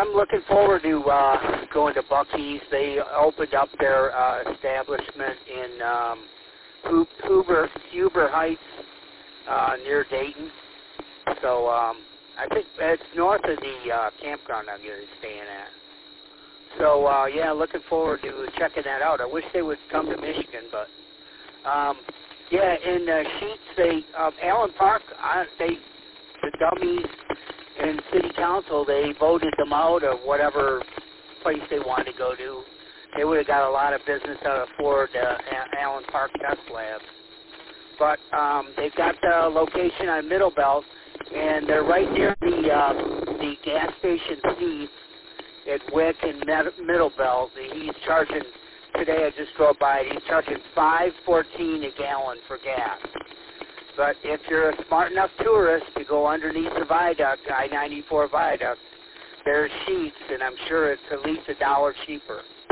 I'm looking forward to going to Buc-ee's. They opened up their establishment in Huber Heights near Dayton. So I think it's north of the campground I'm going to be staying at. So, yeah, looking forward to checking that out. I wish they would come to Michigan, but, yeah, in Sheets, Allen Park, the dummies in City Council, they voted them out of whatever place they wanted to go to. They would have got a lot of business out of Ford Allen Park Test Lab. But they've got the location on Middle Belt, and they're right near the gas station Steve at Wick and Middle Belt. He's charging, today I just drove by it, he's charging $5.14 a gallon for gas. But if you're a smart enough tourist to go underneath the viaduct, I-94 viaduct, there's Sheets, and I'm sure it's at least $1 cheaper.